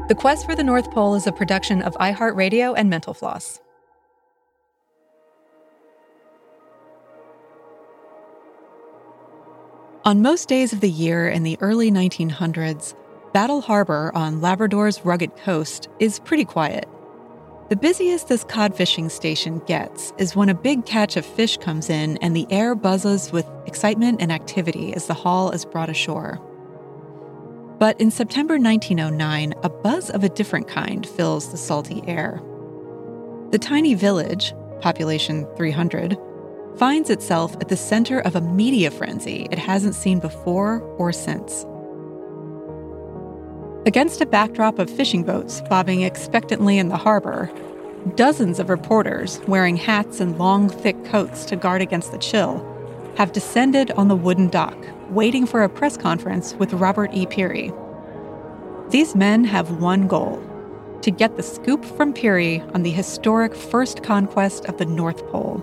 The Quest for the North Pole is a production of iHeartRadio and Mental Floss. On most days of the year in the early 1900s, Battle Harbor on Labrador's rugged coast is pretty quiet. The busiest this cod fishing station gets is when a big catch of fish comes in and the air buzzes with excitement and activity as the haul is brought ashore. But in September 1909, a buzz of a different kind fills the salty air. The tiny village, population 300, finds itself at the center of a media frenzy it hasn't seen before or since. Against a backdrop of fishing boats bobbing expectantly in the harbor, dozens of reporters wearing hats and long, thick coats to guard against the chill have descended on the wooden dock, waiting for a press conference with Robert E. Peary. These men have one goal: to get the scoop from Peary on the historic first conquest of the North Pole.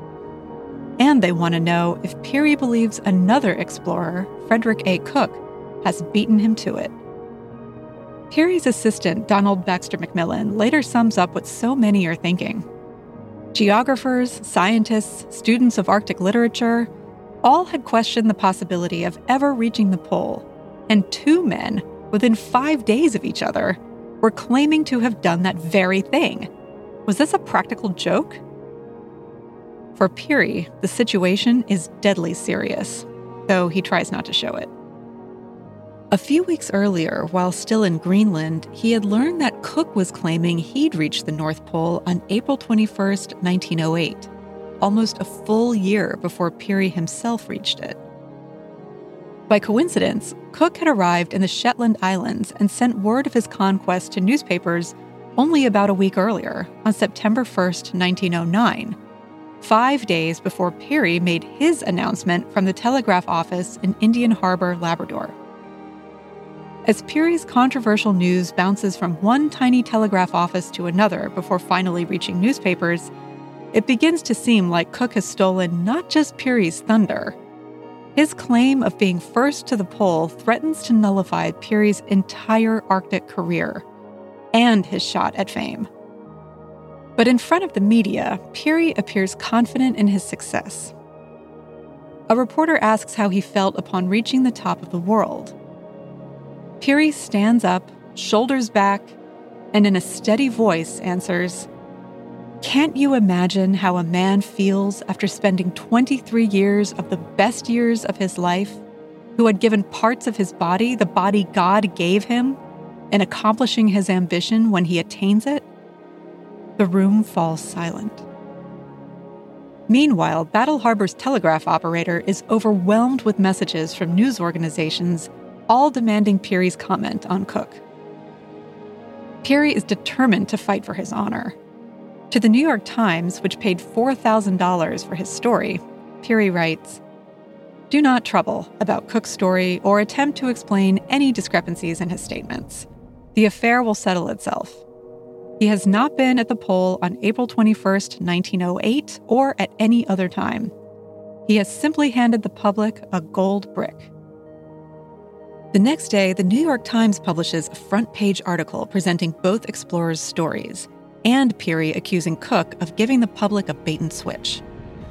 And they want to know if Peary believes another explorer, Frederick A. Cook, has beaten him to it. Peary's assistant, Donald Baxter McMillan, later sums up what so many are thinking. Geographers, scientists, students of Arctic literature, all had questioned the possibility of ever reaching the pole, and two men, within 5 days of each other, were claiming to have done that very thing. Was this a practical joke? For Peary, the situation is deadly serious, though he tries not to show it. A few weeks earlier, while still in Greenland, he had learned that Cook was claiming he'd reached the North Pole on April 21st, 1908, almost a full year before Peary himself reached it. By coincidence, Cook had arrived in the Shetland Islands and sent word of his conquest to newspapers only about a week earlier, on September 1st, 1909, 5 days before Peary made his announcement from the telegraph office in Indian Harbor, Labrador. As Peary's controversial news bounces from one tiny telegraph office to another before finally reaching newspapers, it begins to seem like Cook has stolen not just Peary's thunder. His claim of being first to the pole threatens to nullify Peary's entire Arctic career and his shot at fame. But in front of the media, Peary appears confident in his success. A reporter asks how he felt upon reaching the top of the world. Peary stands up, shoulders back, and in a steady voice answers, "Can't you imagine how a man feels after spending 23 years of the best years of his life, who had given parts of his body, the body God gave him, in accomplishing his ambition when he attains it?" The room falls silent. Meanwhile, Battle Harbor's telegraph operator is overwhelmed with messages from news organizations, all demanding Peary's comment on Cook. Peary is determined to fight for his honor. To the New York Times, which paid $4,000 for his story, Peary writes, "Do not trouble about Cook's story or attempt to explain any discrepancies in his statements. The affair will settle itself. He has not been at the pole on April 21st, 1908, or at any other time. He has simply handed the public a gold brick." The next day, the New York Times publishes a front-page article presenting both explorers' stories, and Peary accusing Cook of giving the public a bait-and-switch.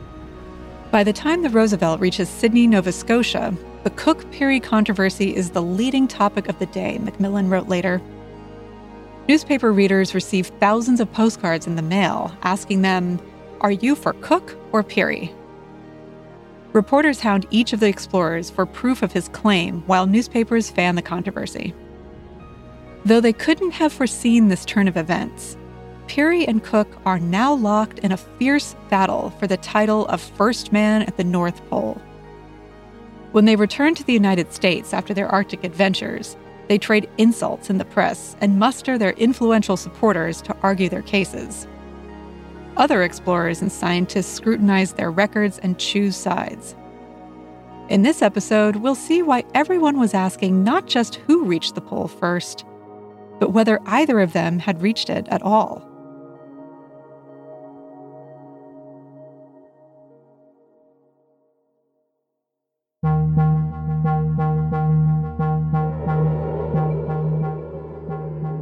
By the time the Roosevelt reaches Sydney, Nova Scotia, the Cook-Peary controversy is the leading topic of the day, Macmillan wrote later. Newspaper readers receive thousands of postcards in the mail asking them, "Are you for Cook or Peary?" Reporters hound each of the explorers for proof of his claim, while newspapers fan the controversy. Though they couldn't have foreseen this turn of events, Peary and Cook are now locked in a fierce battle for the title of first man at the North Pole. When they return to the United States after their Arctic adventures, they trade insults in the press and muster their influential supporters to argue their cases. Other explorers and scientists scrutinize their records and choose sides. In this episode, we'll see why everyone was asking not just who reached the pole first, but whether either of them had reached it at all.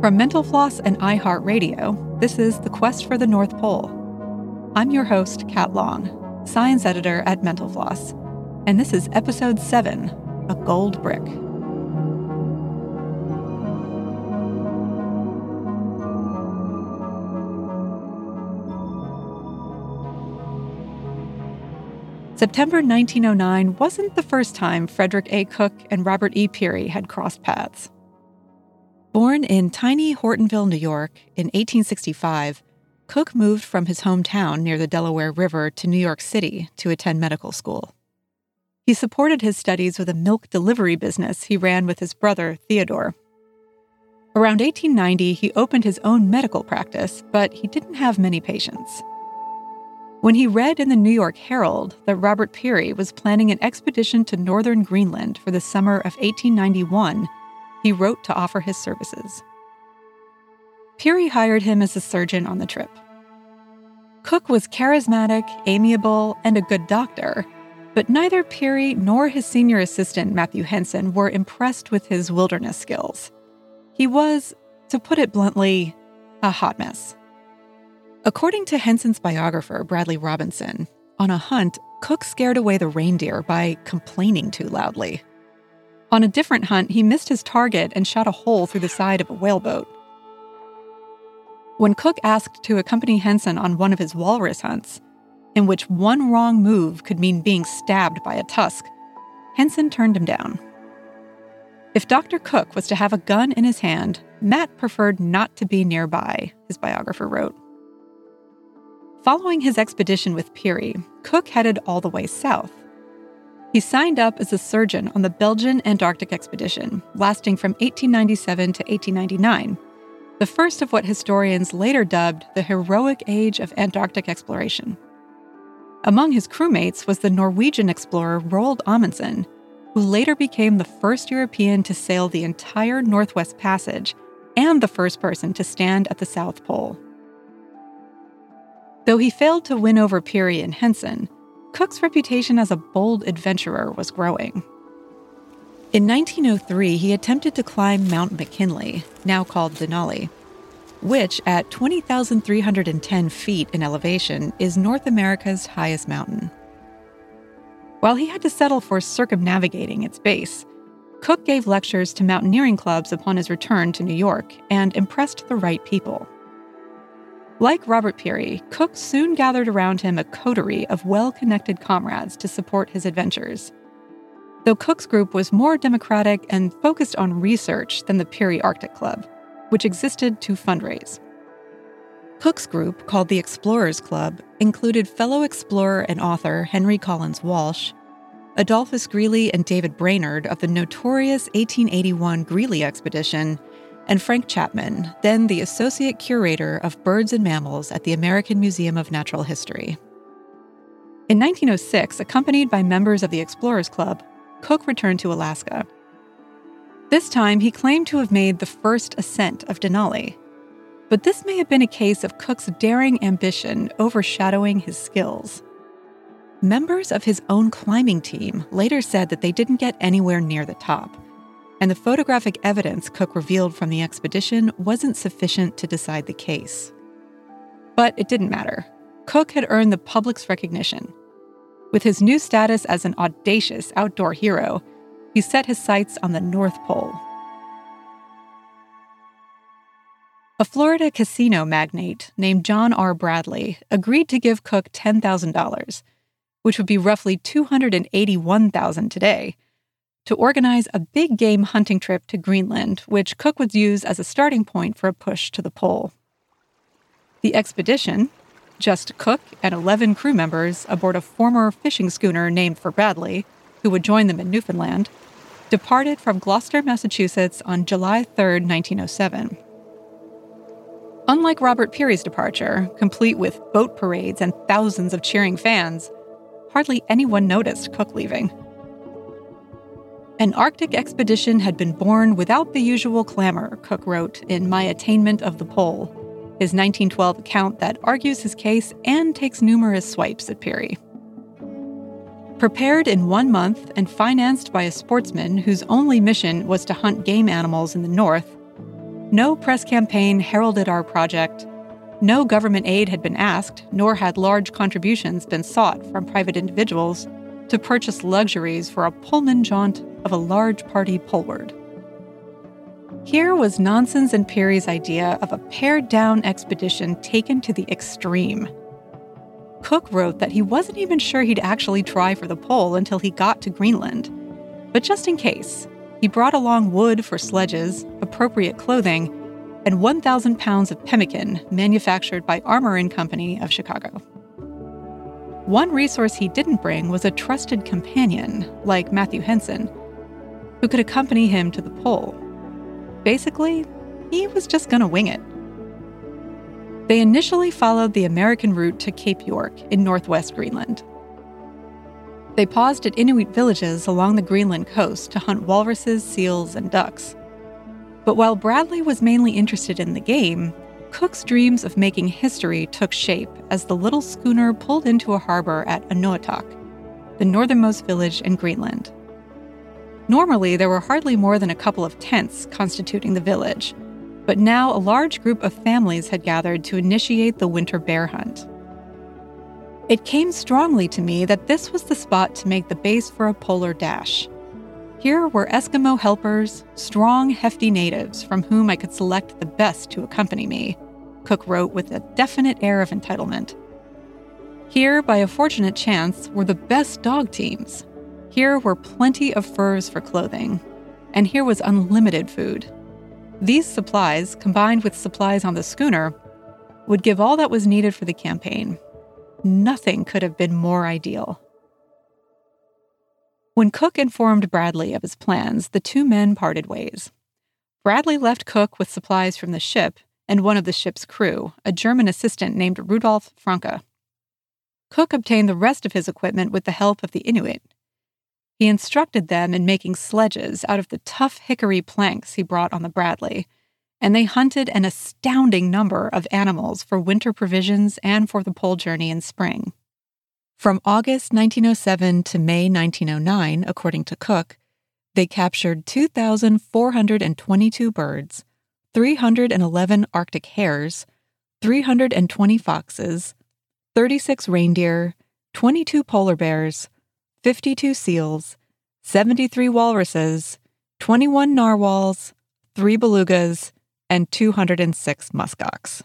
From Mental Floss and iHeartRadio, this is The Quest for the North Pole. I'm your host, Kat Long, science editor at Mental Floss, and this is Episode 7, A Gold Brick. September 1909 wasn't the first time Frederick A. Cook and Robert E. Peary had crossed paths. Born in tiny Hortonville, New York, in 1865, Cook moved from his hometown near the Delaware River to New York City to attend medical school. He supported his studies with a milk delivery business he ran with his brother, Theodore. Around 1890, he opened his own medical practice, but he didn't have many patients. When he read in the New York Herald that Robert Peary was planning an expedition to northern Greenland for the summer of 1891, he wrote to offer his services. Peary hired him as a surgeon on the trip. Cook was charismatic, amiable, and a good doctor, but neither Peary nor his senior assistant, Matthew Henson, were impressed with his wilderness skills. He was, to put it bluntly, a hot mess. According to Henson's biographer, Bradley Robinson, on a hunt, Cook scared away the reindeer by complaining too loudly. On a different hunt, he missed his target and shot a hole through the side of a whaleboat. When Cook asked to accompany Henson on one of his walrus hunts, in which one wrong move could mean being stabbed by a tusk, Henson turned him down. If Dr. Cook was to have a gun in his hand, Matt preferred not to be nearby, his biographer wrote. Following his expedition with Peary, Cook headed all the way south. He signed up as a surgeon on the Belgian Antarctic expedition, lasting from 1897 to 1899, the first of what historians later dubbed the heroic age of Antarctic exploration. Among his crewmates was the Norwegian explorer Roald Amundsen, who later became the first European to sail the entire Northwest Passage and the first person to stand at the South Pole. Though he failed to win over Peary and Henson, Cook's reputation as a bold adventurer was growing. In 1903, he attempted to climb Mount McKinley, now called Denali, which, at 20,310 feet in elevation, is North America's highest mountain. While he had to settle for circumnavigating its base, Cook gave lectures to mountaineering clubs upon his return to New York and impressed the right people. Like Robert Peary, Cook soon gathered around him a coterie of well-connected comrades to support his adventures. Though Cook's group was more democratic and focused on research than the Peary Arctic Club, which existed to fundraise. Cook's group, called the Explorers Club, included fellow explorer and author Henry Collins Walsh, Adolphus Greely and David Brainerd of the notorious 1881 Greely expedition, and Frank Chapman, then the Associate Curator of Birds and Mammals at the American Museum of Natural History. In 1906, accompanied by members of the Explorers Club, Cook returned to Alaska. This time, he claimed to have made the first ascent of Denali. But this may have been a case of Cook's daring ambition overshadowing his skills. Members of his own climbing team later said that they didn't get anywhere near the top, and the photographic evidence Cook revealed from the expedition wasn't sufficient to decide the case. But it didn't matter. Cook had earned the public's recognition. With his new status as an audacious outdoor hero, he set his sights on the North Pole. A Florida casino magnate named John R. Bradley agreed to give Cook $10,000, which would be roughly $281,000 today, to organize a big game hunting trip to Greenland, which Cook would use as a starting point for a push to the pole. The expedition, just Cook and 11 crew members aboard a former fishing schooner named for Bradley, who would join them in Newfoundland, departed from Gloucester, Massachusetts on July 3, 1907. Unlike Robert Peary's departure, complete with boat parades and thousands of cheering fans, hardly anyone noticed Cook leaving. An Arctic expedition had been born without the usual clamor, Cook wrote in My Attainment of the Pole, his 1912 account that argues his case and takes numerous swipes at Peary. Prepared in 1 month and financed by a sportsman whose only mission was to hunt game animals in the north, No press campaign heralded our project. No government aid had been asked, nor had large contributions been sought from private individuals to purchase luxuries for a Pullman jaunt of a large party poleward. Here was Nanson's and Peary's idea of a pared-down expedition taken to the extreme. Cook wrote that he wasn't even sure he'd actually try for the pole until he got to Greenland. But just in case, he brought along wood for sledges, appropriate clothing, and 1,000 pounds of pemmican manufactured by Armour & Company of Chicago. One resource he didn't bring was a trusted companion, like Matthew Henson, who could accompany him to the pole. Basically, he was just going to wing it. They initially followed the American route to Cape York in northwest Greenland. They paused at Inuit villages along the Greenland coast to hunt walruses, seals, and ducks. But while Bradley was mainly interested in the game, Cook's dreams of making history took shape as the little schooner pulled into a harbor at Anahuac, the northernmost village in Greenland. Normally, there were hardly more than a couple of tents constituting the village, but now a large group of families had gathered to initiate the winter bear hunt. It came strongly to me that this was the spot to make the base for a polar dash. Here were Eskimo helpers, strong, hefty natives from whom I could select the best to accompany me, Cook wrote with a definite air of entitlement. Here, by a fortunate chance, were the best dog teams. Here were plenty of furs for clothing, and here was unlimited food. These supplies, combined with supplies on the schooner, would give all that was needed for the campaign. Nothing could have been more ideal. When Cook informed Bradley of his plans, the two men parted ways. Bradley left Cook with supplies from the ship and one of the ship's crew, a German assistant named Rudolf Franke. Cook obtained the rest of his equipment with the help of the Inuit. He instructed them in making sledges out of the tough hickory planks he brought on the Bradley, and they hunted an astounding number of animals for winter provisions and for the pole journey in spring. From August 1907 to May 1909, according to Cook, they captured 2,422 birds, 311 Arctic hares, 320 foxes, 36 reindeer, 22 polar bears, 52 seals, 73 walruses, 21 narwhals, 3 belugas, and 206 muskox.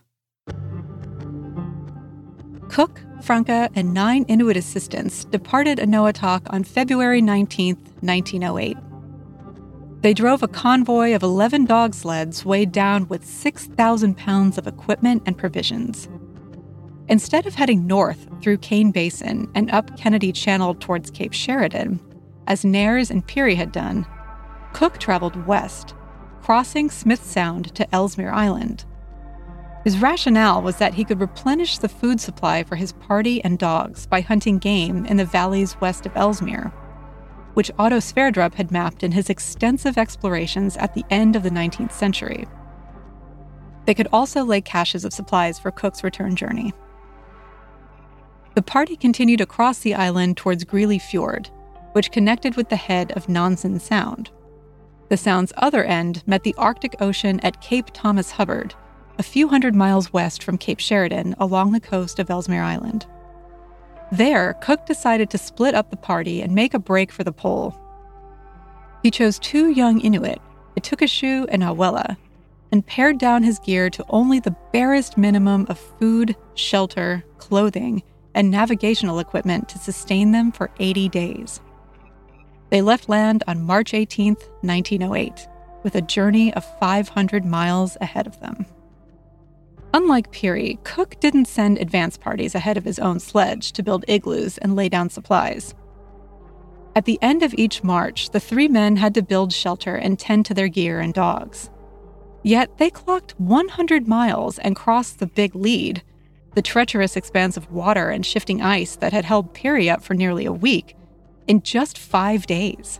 Cook, Franke, and 9 Inuit assistants departed Anahuac on February 19, 1908. They drove a convoy of 11 dog sleds weighed down with 6,000 pounds of equipment and provisions. Instead of heading north through Kane Basin and up Kennedy Channel towards Cape Sheridan, as Nares and Peary had done, Cook traveled west, crossing Smith Sound to Ellesmere Island. His rationale was that he could replenish the food supply for his party and dogs by hunting game in the valleys west of Ellesmere, which Otto Sverdrup had mapped in his extensive explorations at the end of the 19th century. They could also lay caches of supplies for Cook's return journey. The party continued across the island towards Greely Fjord, which connected with the head of Nansen Sound. The sound's other end met the Arctic Ocean at Cape Thomas Hubbard, a few hundred miles west from Cape Sheridan along the coast of Ellesmere Island. There, Cook decided to split up the party and make a break for the pole. He chose 2 young Inuit, Etukishu and Awela, and pared down his gear to only the barest minimum of food, shelter, clothing, and navigational equipment to sustain them for 80 days. They left land on March 18, 1908, with a journey of 500 miles ahead of them. Unlike Peary, Cook didn't send advance parties ahead of his own sledge to build igloos and lay down supplies. At the end of each march, the 3 men had to build shelter and tend to their gear and dogs. Yet they clocked 100 miles and crossed the Big Lead, the treacherous expanse of water and shifting ice that had held Peary up for nearly a week, in just 5 days.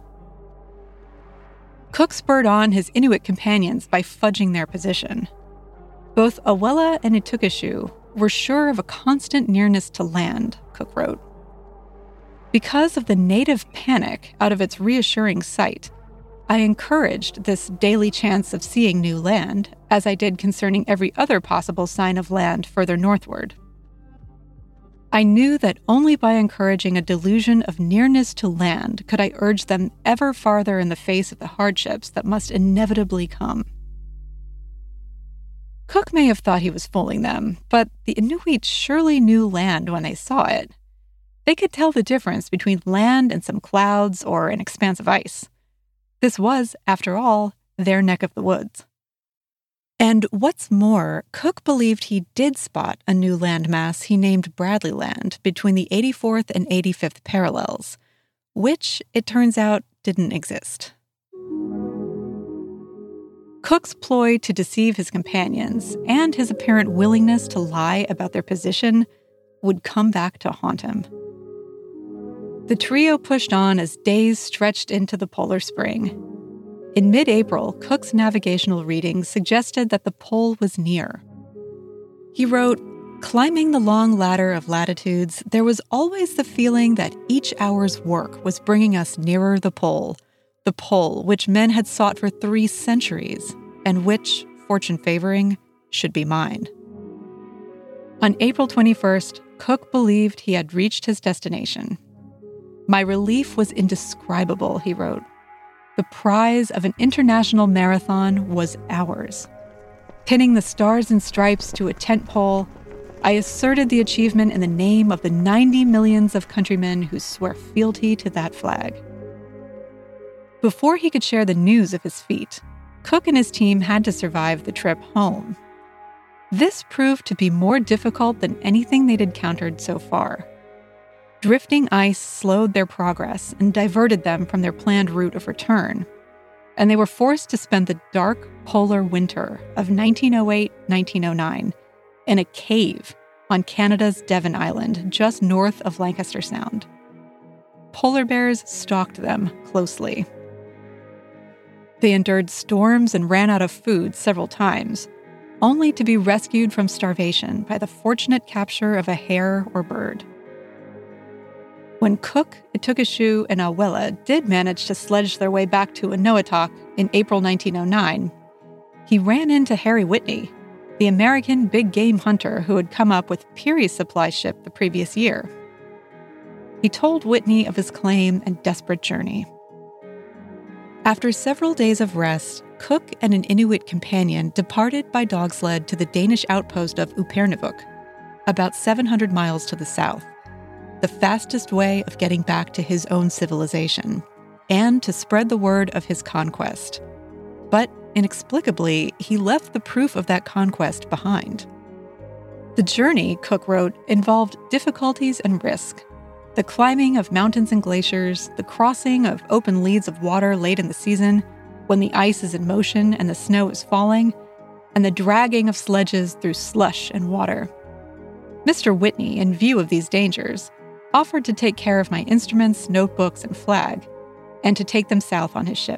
Cook spurred on his Inuit companions by fudging their position. Both Awela and Etukishu were sure of a constant nearness to land, Cook wrote. Because of the native panic out of its reassuring sight, I encouraged this daily chance of seeing new land, as I did concerning every other possible sign of land further northward. I knew that only by encouraging a delusion of nearness to land could I urge them ever farther in the face of the hardships that must inevitably come. Cook may have thought he was fooling them, but the Inuit surely knew land when they saw it. They could tell the difference between land and some clouds or an expanse of ice. This was, after all, their neck of the woods. And what's more, Cook believed he did spot a new landmass he named Bradley Land between the 84th and 85th parallels, which, it turns out, didn't exist. Cook's ploy to deceive his companions and his apparent willingness to lie about their position would come back to haunt him. The trio pushed on as days stretched into the polar spring. In mid-April, Cook's navigational readings suggested that the pole was near. He wrote, "Climbing the long ladder of latitudes, there was always the feeling that each hour's work was bringing us nearer the pole which men had sought for 3 centuries, and which, fortune favoring, should be mine." On April 21st, Cook believed he had reached his destination. "My relief was indescribable," he wrote. "The prize of an international marathon was ours. Pinning the stars and stripes to a tent pole, I asserted the achievement in the name of the 90 millions of countrymen who swear fealty to that flag." Before he could share the news of his feat, Cook and his team had to survive the trip home. This proved to be more difficult than anything they'd encountered so far. Drifting ice slowed their progress and diverted them from their planned route of return, and they were forced to spend the dark polar winter of 1908-1909 in a cave on Canada's Devon Island, just north of Lancaster Sound. Polar bears stalked them closely. They endured storms and ran out of food several times, only to be rescued from starvation by the fortunate capture of a hare or bird. When Cook, Itukushu, and Awela did manage to sledge their way back to Enowatok in April 1909, he ran into Harry Whitney, the American big game hunter who had come up with Peary's supply ship the previous year. He told Whitney of his claim and desperate journey. After several days of rest, Cook and an Inuit companion departed by dog sled to the Danish outpost of Upernavik, about 700 miles to the south, the fastest way of getting back to his own civilization, and to spread the word of his conquest. But inexplicably, he left the proof of that conquest behind. The journey, Cook wrote, involved difficulties and risk. The climbing of mountains and glaciers, the crossing of open leads of water late in the season, when the ice is in motion and the snow is falling, and the dragging of sledges through slush and water. Mr. Whitney, in view of these dangers, offered to take care of my instruments, notebooks, and flag, and to take them south on his ship.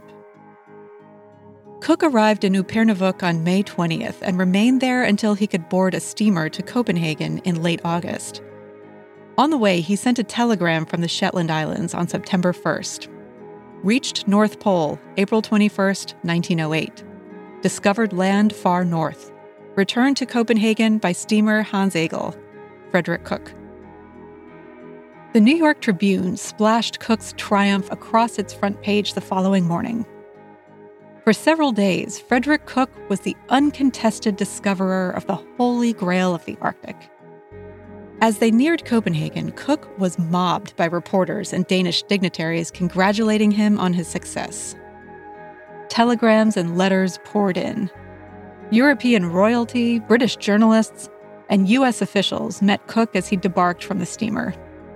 Cook arrived in Upernavik on May 20th and remained there until he could board a steamer to Copenhagen in late August. On the way, he sent a telegram from the Shetland Islands on September 1st. Reached North Pole, April 21st, 1908. Discovered land far north. Returned to Copenhagen by steamer Hans Egel. Frederick Cook. The New York Tribune splashed Cook's triumph across its front page the following morning. For several days, Frederick Cook was the uncontested discoverer of the holy grail of the Arctic. As they neared Copenhagen, Cook was mobbed by reporters and Danish dignitaries congratulating him on his success. Telegrams and letters poured in. European royalty, British journalists, and U.S. officials met Cook as he debarked from the steamer.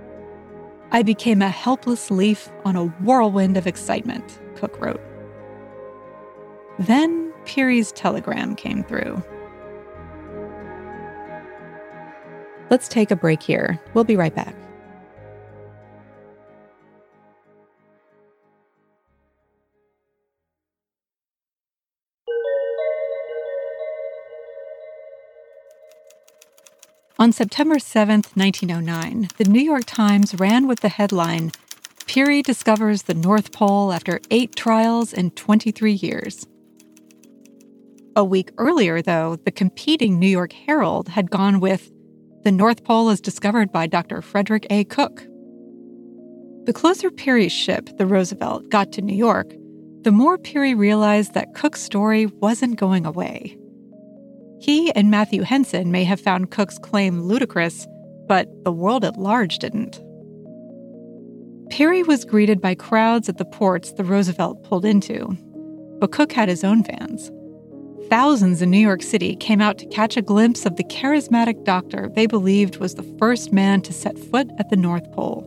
"I became a helpless leaf on a whirlwind of excitement," Cook wrote. Then Peary's telegram came through. Let's take a break here. We'll be right back. On September 7, 1909, the New York Times ran with the headline, Peary discovers the North Pole after 8 trials in 23 years. A week earlier, though, the competing New York Herald had gone with, "The North Pole is discovered by Dr. Frederick A. Cook." The closer Peary's ship, the Roosevelt, got to New York, the more Peary realized that Cook's story wasn't going away. He and Matthew Henson may have found Cook's claim ludicrous, but the world at large didn't. Peary was greeted by crowds at the ports the Roosevelt pulled into, but Cook had his own fans. Thousands in New York City came out to catch a glimpse of the charismatic doctor they believed was the first man to set foot at the North Pole.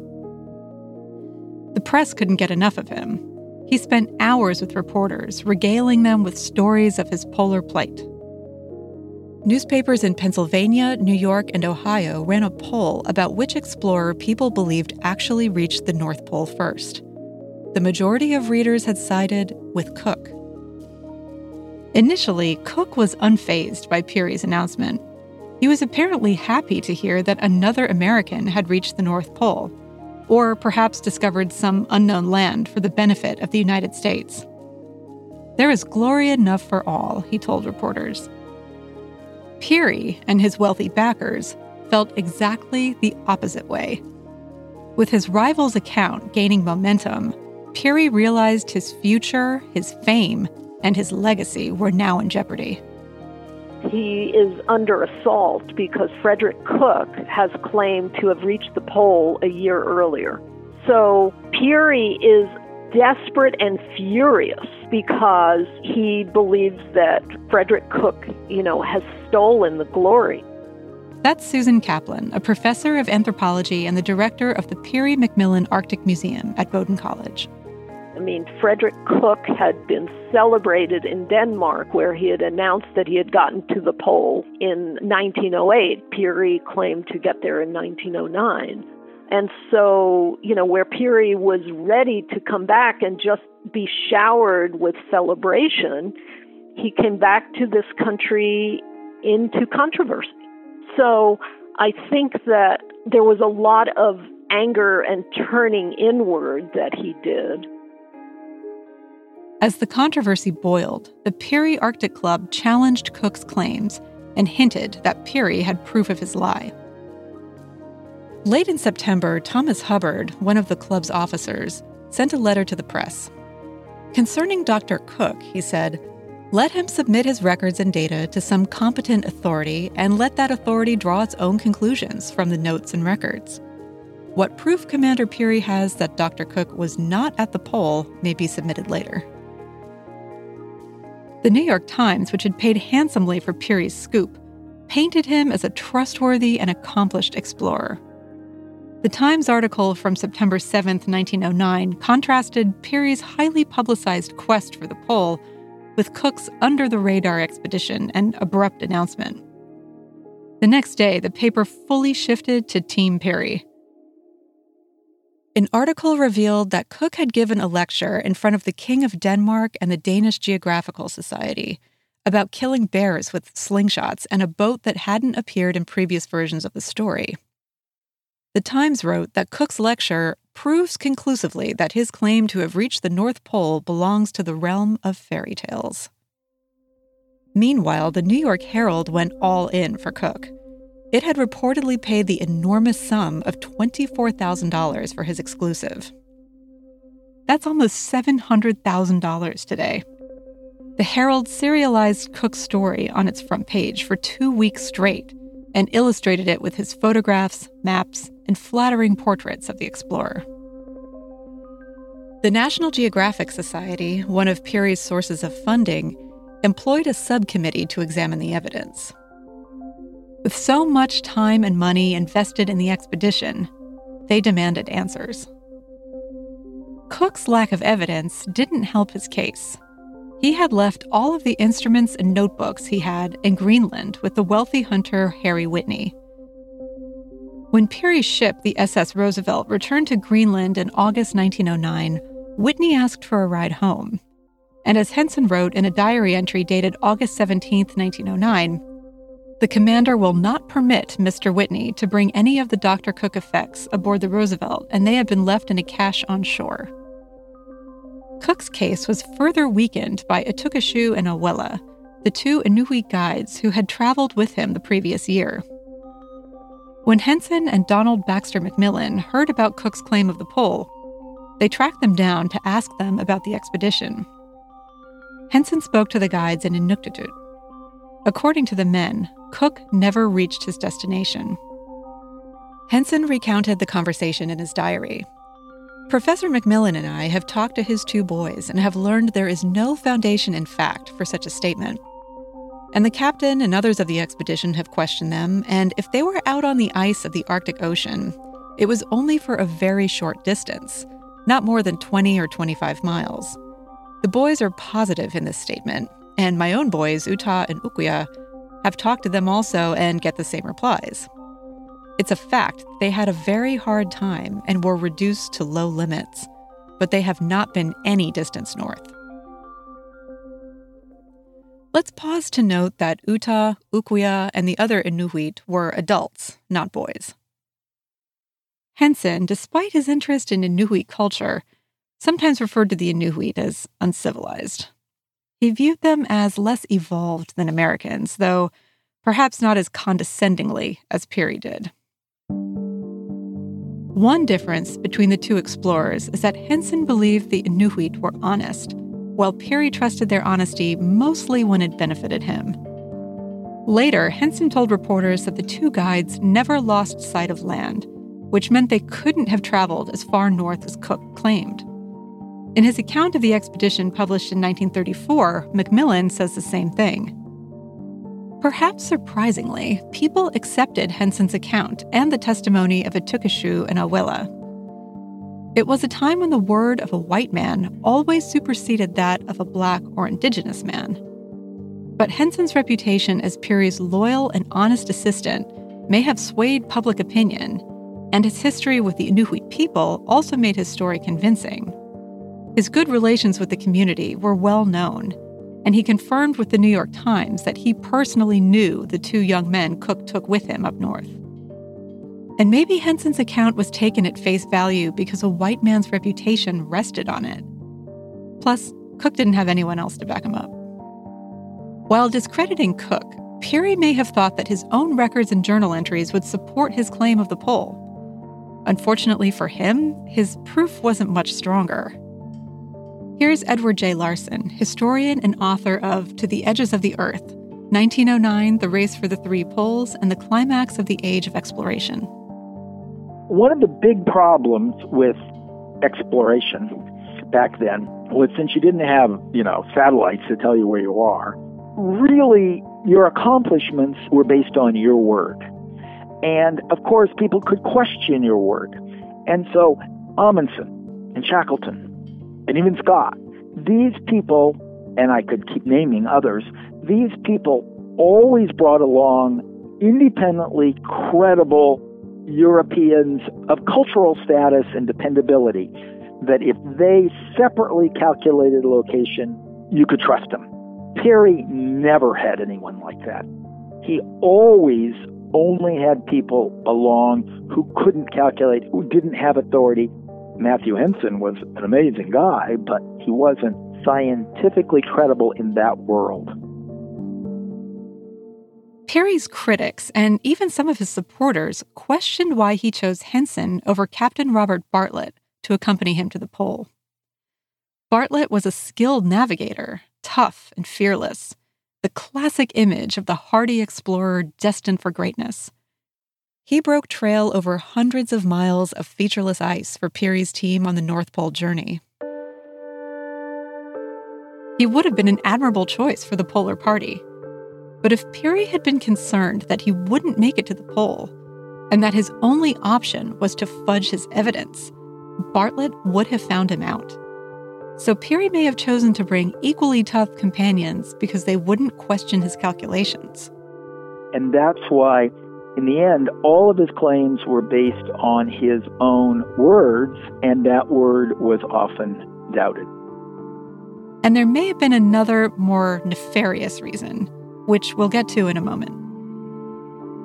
The press couldn't get enough of him. He spent hours with reporters, regaling them with stories of his polar plight. Newspapers in Pennsylvania, New York, and Ohio ran a poll about which explorer people believed actually reached the North Pole first. The majority of readers had sided with Cook. Initially, Cook was unfazed by Peary's announcement. He was apparently happy to hear that another American had reached the North Pole, or perhaps discovered some unknown land for the benefit of the United States. "There is glory enough for all," he told reporters. Peary and his wealthy backers felt exactly the opposite way. With his rival's account gaining momentum, Peary realized his future, his fame, and his legacy were now in jeopardy. He is under assault because Frederick Cook has claimed to have reached the pole a year earlier. So Peary is desperate and furious because he believes that Frederick Cook, has stolen the glory. That's Susan Kaplan, a professor of anthropology and the director of the Peary-Macmillan Arctic Museum at Bowdoin College. Frederick Cook had been celebrated in Denmark, where he had announced that he had gotten to the pole in 1908. Peary claimed to get there in 1909. And so, where Peary was ready to come back and just be showered with celebration, he came back to this country into controversy. So I think that there was a lot of anger and turning inward that he did. As the controversy boiled, the Peary Arctic Club challenged Cook's claims and hinted that Peary had proof of his lie. Late in September, Thomas Hubbard, one of the club's officers, sent a letter to the press. Concerning Dr. Cook, he said, "Let him submit his records and data to some competent authority and let that authority draw its own conclusions from the notes and records. What proof Commander Peary has that Dr. Cook was not at the pole may be submitted later." The New York Times, which had paid handsomely for Peary's scoop, painted him as a trustworthy and accomplished explorer. The Times article from September 7, 1909, contrasted Peary's highly publicized quest for the pole with Cook's under-the-radar expedition and abrupt announcement. The next day, the paper fully shifted to Team Peary. An article revealed that Cook had given a lecture in front of the King of Denmark and the Danish Geographical Society about killing bears with slingshots and a boat that hadn't appeared in previous versions of the story. The Times wrote that Cook's lecture proves conclusively that his claim to have reached the North Pole belongs to the realm of fairy tales. Meanwhile, the New York Herald went all in for Cook. It had reportedly paid the enormous sum of $24,000 for his exclusive. That's almost $700,000 today. The Herald serialized Cook's story on its front page for 2 weeks straight and illustrated it with his photographs, maps, and flattering portraits of the explorer. The National Geographic Society, one of Peary's sources of funding, employed a subcommittee to examine the evidence. With so much time and money invested in the expedition, they demanded answers. Cook's lack of evidence didn't help his case. He had left all of the instruments and notebooks he had in Greenland with the wealthy hunter Harry Whitney. When Peary's ship, the SS Roosevelt, returned to Greenland in August 1909, Whitney asked for a ride home. And as Henson wrote in a diary entry dated August 17, 1909, The commander will not permit Mr. Whitney to bring any of the Dr. Cook effects aboard the Roosevelt, and they have been left in a cache on shore. Cook's case was further weakened by Atuqushu and Awela, the two Inuit guides who had traveled with him the previous year. When Henson and Donald Baxter McMillan heard about Cook's claim of the pole, they tracked them down to ask them about the expedition. Henson spoke to the guides in Inuktitut. According to the men, Cook never reached his destination. Henson recounted the conversation in his diary. Professor McMillan and I have talked to his two boys and have learned there is no foundation in fact for such a statement. And the captain and others of the expedition have questioned them, and if they were out on the ice of the Arctic Ocean, it was only for a very short distance, not more than 20 or 25 miles. The boys are positive in this statement, and my own boys, Uta and Ukuya, have talked to them also and get the same replies. It's a fact they had a very hard time and were reduced to low limits, but they have not been any distance north. Let's pause to note that Uta, Ukuya, and the other Inuit were adults, not boys. Henson, despite his interest in Inuit culture, sometimes referred to the Inuit as uncivilized. He viewed them as less evolved than Americans, though perhaps not as condescendingly as Peary did. One difference between the two explorers is that Henson believed the Inuit were honest, while Peary trusted their honesty mostly when it benefited him. Later, Henson told reporters that the two guides never lost sight of land, which meant they couldn't have traveled as far north as Cook claimed. In his account of the expedition published in 1934, McMillan says the same thing. Perhaps surprisingly, people accepted Henson's account and the testimony of Atuqushu and Awela. It was a time when the word of a white man always superseded that of a black or indigenous man. But Henson's reputation as Peary's loyal and honest assistant may have swayed public opinion, and his history with the Inuit people also made his story convincing. His good relations with the community were well known, and he confirmed with the New York Times that he personally knew the two young men Cook took with him up north. And maybe Henson's account was taken at face value because a white man's reputation rested on it. Plus, Cook didn't have anyone else to back him up. While discrediting Cook, Peary may have thought that his own records and journal entries would support his claim of the pole. Unfortunately for him, his proof wasn't much stronger. Here's Edward J. Larson, historian and author of To the Edges of the Earth, 1909, The Race for the Three Poles, and the Climax of the Age of Exploration. One of the big problems with exploration back then was, since you didn't have, satellites to tell you where you are, really your accomplishments were based on your word. And of course, people could question your word. And so Amundsen and Shackleton and even Scott, these people, and I could keep naming others, these people always brought along independently credible Europeans of cultural status and dependability, that if they separately calculated a location, you could trust them. Peary never had anyone like that. He always only had people along who couldn't calculate, who didn't have authority. Matthew Henson was an amazing guy, but he wasn't scientifically credible in that world. Peary's critics, and even some of his supporters, questioned why he chose Henson over Captain Robert Bartlett to accompany him to the pole. Bartlett was a skilled navigator, tough and fearless, the classic image of the hardy explorer destined for greatness. He broke trail over hundreds of miles of featureless ice for Peary's team on the North Pole journey. He would have been an admirable choice for the Polar Party. But if Peary had been concerned that he wouldn't make it to the pole, and that his only option was to fudge his evidence, Bartlett would have found him out. So Peary may have chosen to bring equally tough companions because they wouldn't question his calculations. And that's why, in the end, all of his claims were based on his own words, and that word was often doubted. And there may have been another, more nefarious reason, which we'll get to in a moment.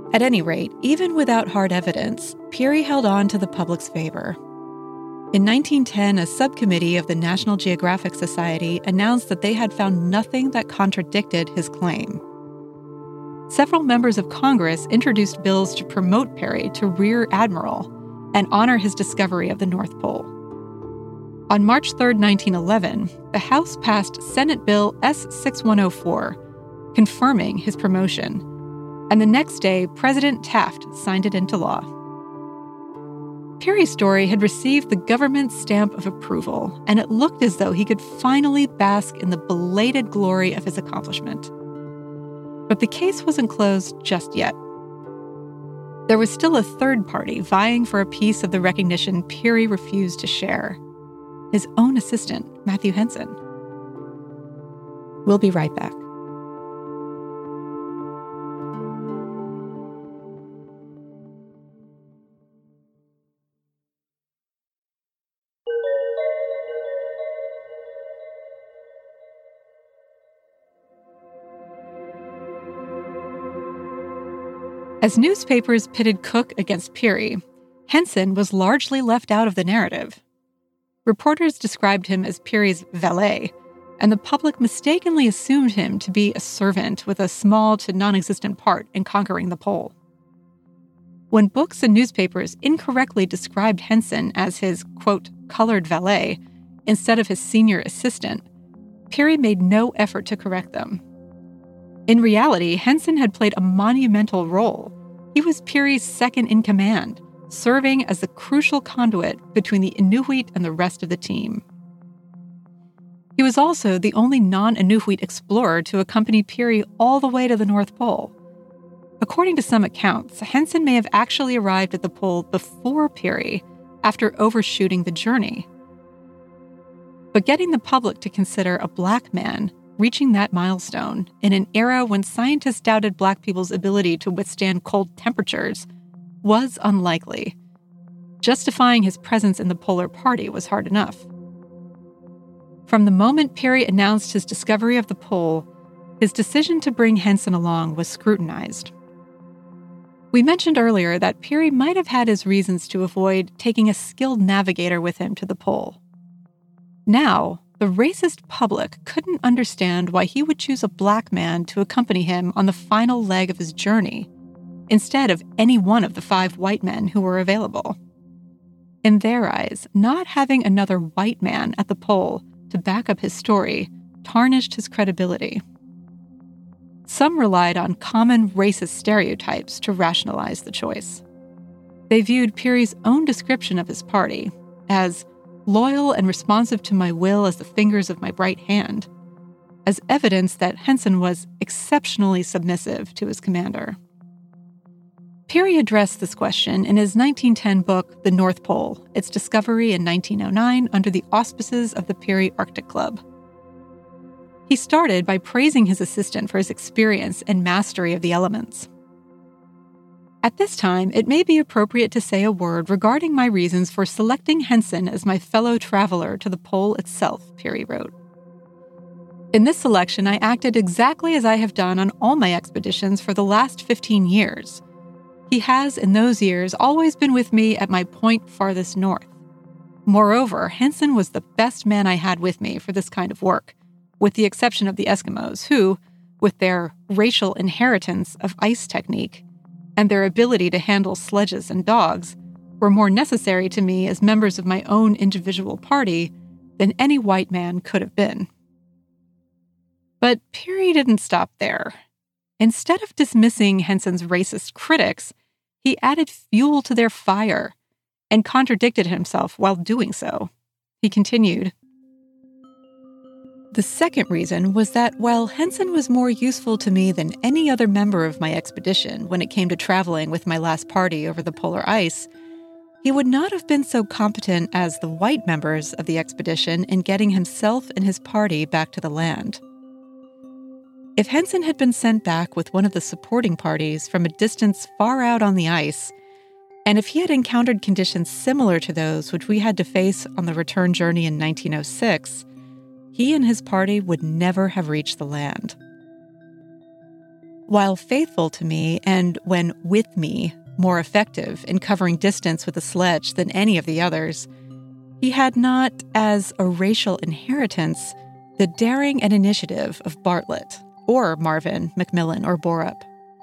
At any rate, even without hard evidence, Peary held on to the public's favor. In 1910, a subcommittee of the National Geographic Society announced that they had found nothing that contradicted his claim. Several members of Congress introduced bills to promote Peary to Rear Admiral and honor his discovery of the North Pole. On March 3, 1911, the House passed Senate Bill S-6104, confirming his promotion, and the next day, President Taft signed it into law. Peary's story had received the government's stamp of approval, and it looked as though he could finally bask in the belated glory of his accomplishment. But the case wasn't closed just yet. There was still a third party vying for a piece of the recognition Peary refused to share: his own assistant, Matthew Henson. We'll be right back. As newspapers pitted Cook against Peary, Henson was largely left out of the narrative. Reporters described him as Peary's valet, and the public mistakenly assumed him to be a servant with a small to non-existent part in conquering the pole. When books and newspapers incorrectly described Henson as his, quote, colored valet instead of his senior assistant, Peary made no effort to correct them. In reality, Henson had played a monumental role. He was Peary's second in command, serving as the crucial conduit between the Inuit and the rest of the team. He was also the only non-Inuit explorer to accompany Peary all the way to the North Pole. According to some accounts, Henson may have actually arrived at the pole before Peary, after overshooting the journey. But getting the public to consider a black man reaching that milestone in an era when scientists doubted black people's ability to withstand cold temperatures was unlikely. Justifying his presence in the Polar Party was hard enough. From the moment Peary announced his discovery of the pole, his decision to bring Henson along was scrutinized. We mentioned earlier that Peary might have had his reasons to avoid taking a skilled navigator with him to the pole. Now, the racist public couldn't understand why he would choose a black man to accompany him on the final leg of his journey, instead of any one of the 5 white men who were available. In their eyes, not having another white man at the pole to back up his story tarnished his credibility. Some relied on common racist stereotypes to rationalize the choice. They viewed Peary's own description of his party as loyal and responsive to my will as the fingers of my right hand, as evidence that Henson was exceptionally submissive to his commander. Peary addressed this question in his 1910 book, The North Pole, its discovery in 1909 under the auspices of the Peary Arctic Club. He started by praising his assistant for his experience and mastery of the elements. At this time, it may be appropriate to say a word regarding my reasons for selecting Henson as my fellow traveler to the pole itself, Peary wrote. In this selection, I acted exactly as I have done on all my expeditions for the last 15 years. He has, in those years, always been with me at my point farthest north. Moreover, Henson was the best man I had with me for this kind of work, with the exception of the Eskimos, who, with their racial inheritance of ice technique, and their ability to handle sledges and dogs, were more necessary to me as members of my own individual party than any white man could have been. But Peary didn't stop there. Instead of dismissing Henson's racist critics, he added fuel to their fire and contradicted himself while doing so. He continued, "The second reason was that while Henson was more useful to me than any other member of my expedition when it came to traveling with my last party over the polar ice, he would not have been so competent as the white members of the expedition in getting himself and his party back to the land. If Henson had been sent back with one of the supporting parties from a distance far out on the ice, and if he had encountered conditions similar to those which we had to face on the return journey in 1906, he and his party would never have reached the land." While faithful to me and, when with me, more effective in covering distance with a sledge than any of the others, he had not, as a racial inheritance, the daring and initiative of Bartlett, or Marvin, McMillan, or Borup.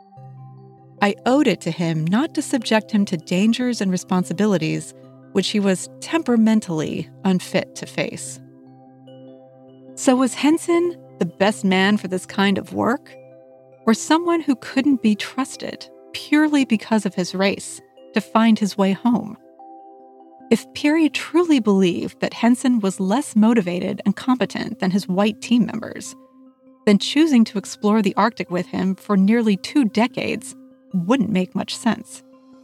I owed it to him not to subject him to dangers and responsibilities which he was temperamentally unfit to face. So was Henson the best man for this kind of work? Or someone who couldn't be trusted purely because of his race to find his way home? If Peary truly believed that Henson was less motivated and competent than his white team members, then choosing to explore the Arctic with him for nearly 2 decades wouldn't make much sense.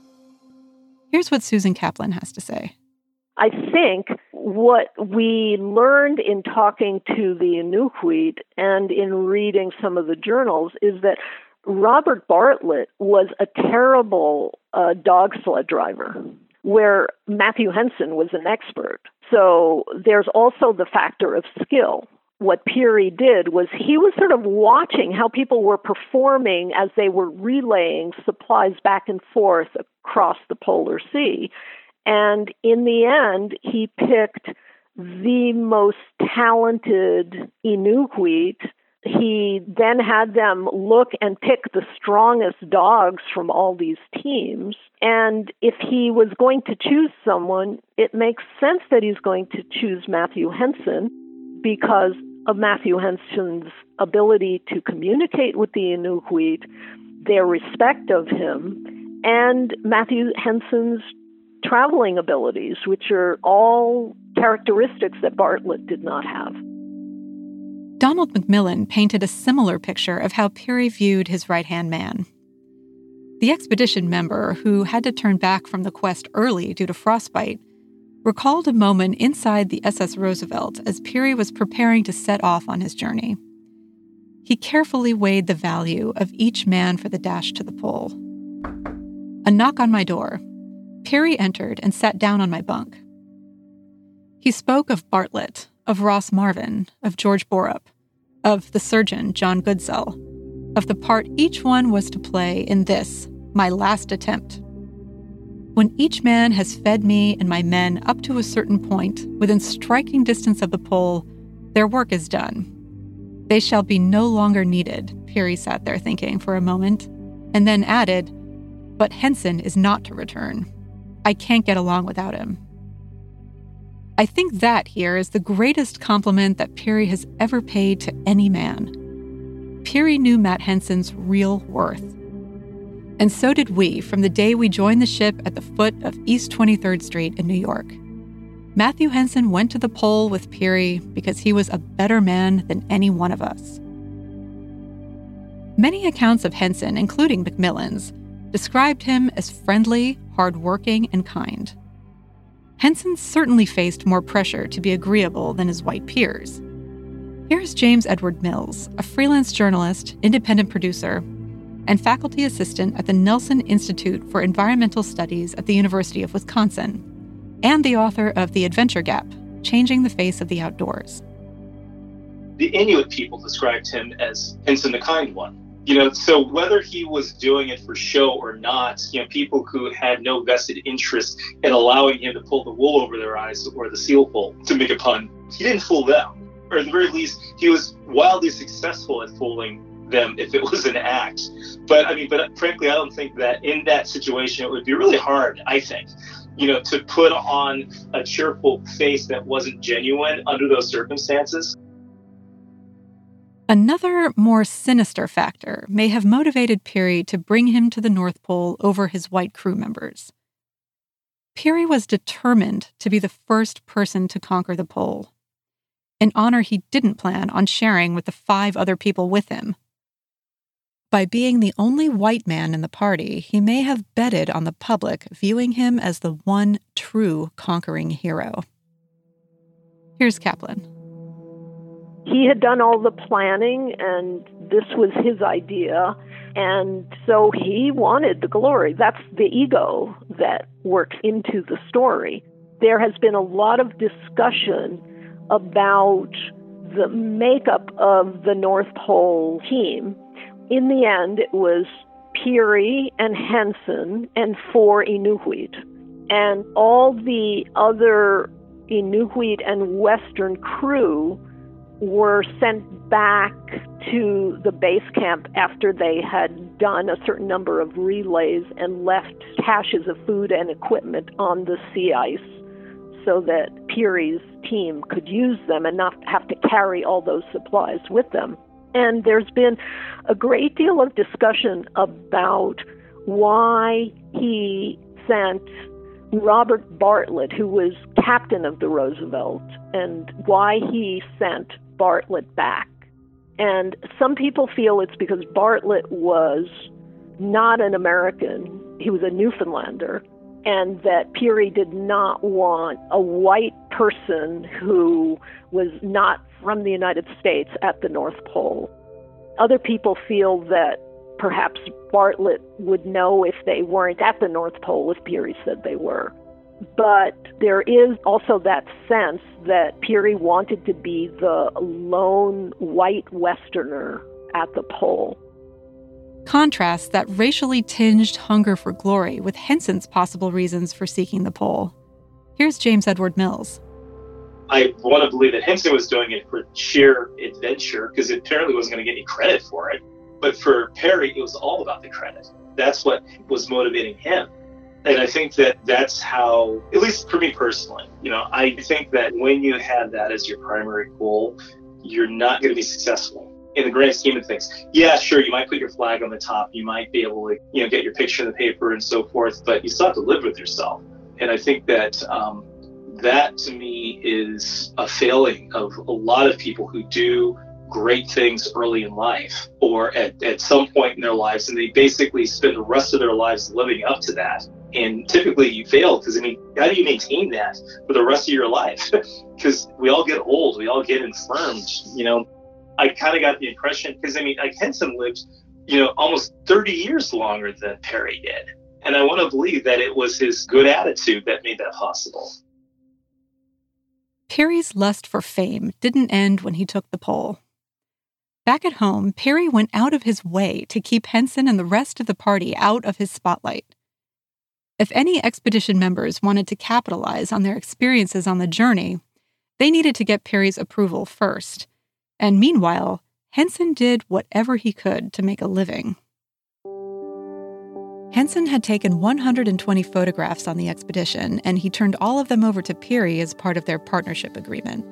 Here's what Susan Kaplan has to say. I think what we learned in talking to the Inuit and in reading some of the journals is that Robert Bartlett was a terrible dog sled driver, where Matthew Henson was an expert. So there's also the factor of skill. What Peary did was he was sort of watching how people were performing as they were relaying supplies back and forth across the polar sea. And in the end, he picked the most talented Inuit. He then had them look and pick the strongest dogs from all these teams. And if he was going to choose someone, it makes sense that he's going to choose Matthew Henson because of Matthew Henson's ability to communicate with the Inuit, their respect of him, and Matthew Henson's traveling abilities, which are all characteristics that Bartlett did not have. Donald McMillan painted a similar picture of how Peary viewed his right-hand man. The expedition member, who had to turn back from the quest early due to frostbite, recalled a moment inside the SS Roosevelt as Peary was preparing to set off on his journey. He carefully weighed the value of each man for the dash to the pole. A knock on my door. Peary entered and sat down on my bunk. He spoke of Bartlett, of Ross Marvin, of George Borup, of the surgeon, John Goodsell, of the part each one was to play in this, my last attempt. When each man has fed me and my men up to a certain point within striking distance of the pole, their work is done. They shall be no longer needed, Peary sat there thinking for a moment, and then added, but Henson is not to return. I can't get along without him. I think that here is the greatest compliment that Peary has ever paid to any man. Peary knew Matt Henson's real worth. And so did we from the day we joined the ship at the foot of East 23rd Street in New York. Matthew Henson went to the pole with Peary because he was a better man than any one of us. Many accounts of Henson, including McMillan's, described him as friendly, hardworking, and kind. Henson certainly faced more pressure to be agreeable than his white peers. Here's James Edward Mills, a freelance journalist, independent producer, and faculty assistant at the Nelson Institute for Environmental Studies at the University of Wisconsin, and the author of The Adventure Gap, Changing the Face of the Outdoors. The Inuit people described him as Henson the Kind One. So whether he was doing it for show or not, people who had no vested interest in allowing him to pull the wool over their eyes or the seal pull, to make a pun, he didn't fool them. Or at the very least, he was wildly successful at fooling them if it was an act. But frankly, I don't think that in that situation, it would be really hard, I think, to put on a cheerful face that wasn't genuine under those circumstances. Another, more sinister factor may have motivated Peary to bring him to the North Pole over his white crew members. Peary was determined to be the first person to conquer the pole, an honor he didn't plan on sharing with the 5 other people with him. By being the only white man in the party, he may have betted on the public viewing him as the one true conquering hero. Here's Kaplan. He had done all the planning, and this was his idea, and so he wanted the glory. That's the ego that works into the story. There has been a lot of discussion about the makeup of the North Pole team. In the end, it was Peary and Henson and 4 Inuit. And all the other Inuit and Western crew were sent back to the base camp after they had done a certain number of relays and left caches of food and equipment on the sea ice so that Peary's team could use them and not have to carry all those supplies with them. And there's been a great deal of discussion about why he sent Robert Bartlett, who was captain of the Roosevelt, and why he sent Bartlett back. And some people feel it's because Bartlett was not an American, he was a Newfoundlander, and that Peary did not want a white person who was not from the United States at the North Pole. Other people feel that perhaps Bartlett would know if they weren't at the North Pole if Peary said they were. But there is also that sense that Peary wanted to be the lone white Westerner at the pole. Contrast that racially tinged hunger for glory with Henson's possible reasons for seeking the pole. Here's James Edward Mills. I want to believe that Henson was doing it for sheer adventure because it apparently wasn't going to get any credit for it. But for Peary, it was all about the credit. That's what was motivating him. And I think that that's how, at least for me personally, I think that when you have that as your primary goal, you're not going to be successful in the grand scheme of things. Yeah, sure, you might put your flag on the top. You might be able to, get your picture in the paper and so forth, but you still have to live with yourself. And I think that that to me is a failing of a lot of people who do great things early in life or at some point in their lives, and they basically spend the rest of their lives living up to that. And typically you fail because, how do you maintain that for the rest of your life? Because we all get old, we all get infirmed. I kind of got the impression, because Henson lived, almost 30 years longer than Peary did. And I want to believe that it was his good attitude that made that possible. Peary's lust for fame didn't end when he took the pole. Back at home, Peary went out of his way to keep Henson and the rest of the party out of his spotlight. If any expedition members wanted to capitalize on their experiences on the journey, they needed to get Peary's approval first. And meanwhile, Henson did whatever he could to make a living. Henson had taken 120 photographs on the expedition, and he turned all of them over to Peary as part of their partnership agreement.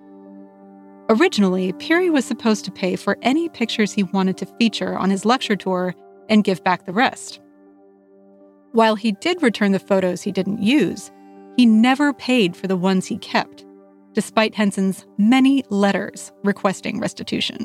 Originally, Peary was supposed to pay for any pictures he wanted to feature on his lecture tour and give back the rest. While he did return the photos he didn't use, he never paid for the ones he kept, despite Henson's many letters requesting restitution.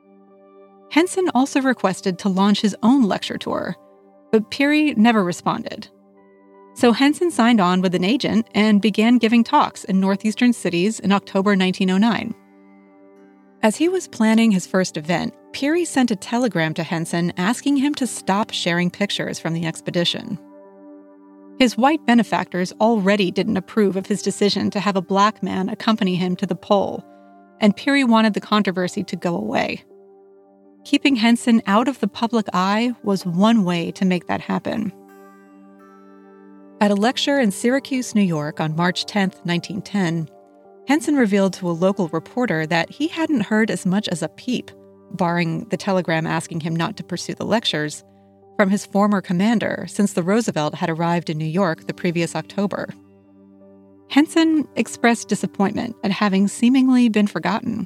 Henson also requested to launch his own lecture tour, but Peary never responded. So Henson signed on with an agent and began giving talks in northeastern cities in October 1909. As he was planning his first event, Peary sent a telegram to Henson asking him to stop sharing pictures from the expedition. His white benefactors already didn't approve of his decision to have a black man accompany him to the pole, and Peary wanted the controversy to go away. Keeping Henson out of the public eye was one way to make that happen. At a lecture in Syracuse, New York on March 10, 1910, Henson revealed to a local reporter that he hadn't heard as much as a peep, barring the telegram asking him not to pursue the lectures, from his former commander since the Roosevelt had arrived in New York the previous October. Henson expressed disappointment at having seemingly been forgotten.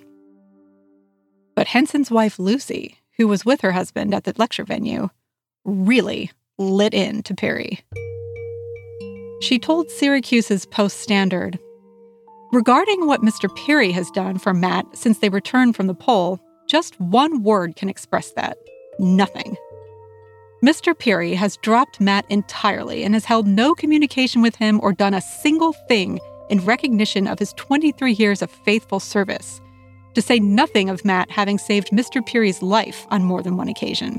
But Henson's wife, Lucy, who was with her husband at the lecture venue, really lit into Peary. She told Syracuse's Post-Standard, "Regarding what Mr. Peary has done for Matt since they returned from the pole, just one word can express that: nothing. Mr. Peary has dropped Matt entirely and has held no communication with him or done a single thing in recognition of his 23 years of faithful service, to say nothing of Matt having saved Mr. Peary's life on more than one occasion.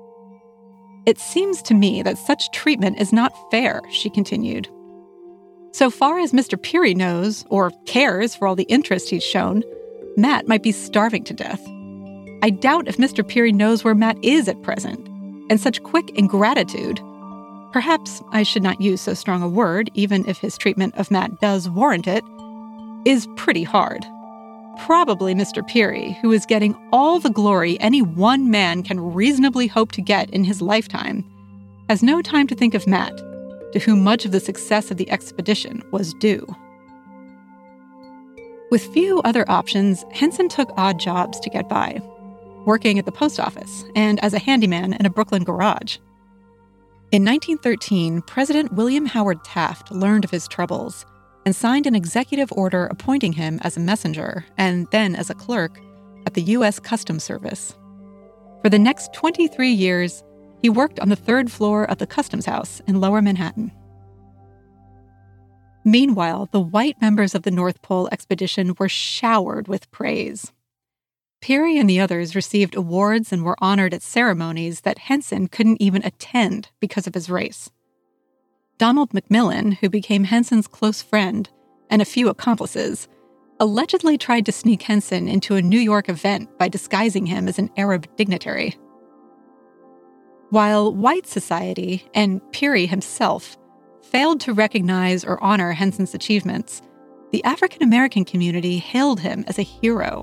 It seems to me that such treatment is not fair," she continued. "So far as Mr. Peary knows, or cares for all the interest he's shown, Matt might be starving to death. I doubt if Mr. Peary knows where Matt is at present, and such quick ingratitude. Perhaps I should not use so strong a word, even if his treatment of Matt does warrant it, is pretty hard. Probably Mr. Peary, who is getting all the glory any one man can reasonably hope to get in his lifetime, has no time to think of Matt, to whom much of the success of the expedition was due. With few other options, Henson took odd jobs to get by, working at the post office and as a handyman in a Brooklyn garage. In 1913, President William Howard Taft learned of his troubles and signed an executive order appointing him as a messenger and then as a clerk at the U.S. Customs Service. For the next 23 years, he worked on the third floor of the Customs House in Lower Manhattan. Meanwhile, the white members of the North Pole expedition were showered with praise. Peary and the others received awards and were honored at ceremonies that Henson couldn't even attend because of his race. Donald McMillan, who became Henson's close friend and a few accomplices, allegedly tried to sneak Henson into a New York event by disguising him as an Arab dignitary. While white society, and Peary himself, failed to recognize or honor Henson's achievements, the African American community hailed him as a hero.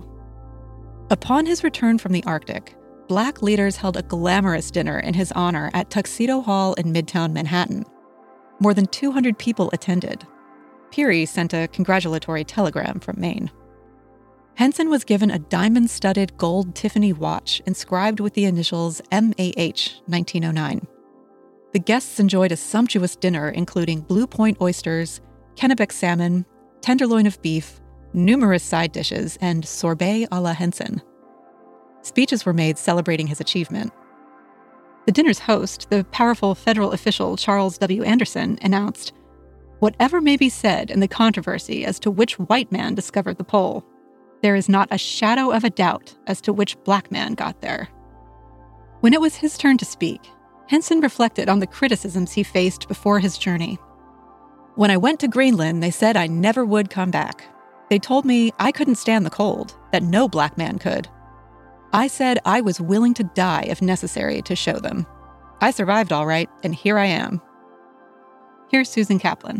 Upon his return from the Arctic, Black leaders held a glamorous dinner in his honor at Tuxedo Hall in Midtown Manhattan. More than 200 people attended. Peary sent a congratulatory telegram from Maine. Henson was given a diamond-studded gold Tiffany watch inscribed with the initials MAH 1909. The guests enjoyed a sumptuous dinner including Blue Point oysters, Kennebec salmon, tenderloin of beef, numerous side dishes, and sorbet a la Henson. Speeches were made celebrating his achievement. The dinner's host, the powerful federal official Charles W. Anderson, announced, "Whatever may be said in the controversy as to which white man discovered the pole, there is not a shadow of a doubt as to which black man got there." When it was his turn to speak, Henson reflected on the criticisms he faced before his journey. "When I went to Greenland, they said I never would come back. They told me I couldn't stand the cold, that no black man could. I said I was willing to die if necessary to show them. I survived all right, and here I am." Here's Susan Kaplan.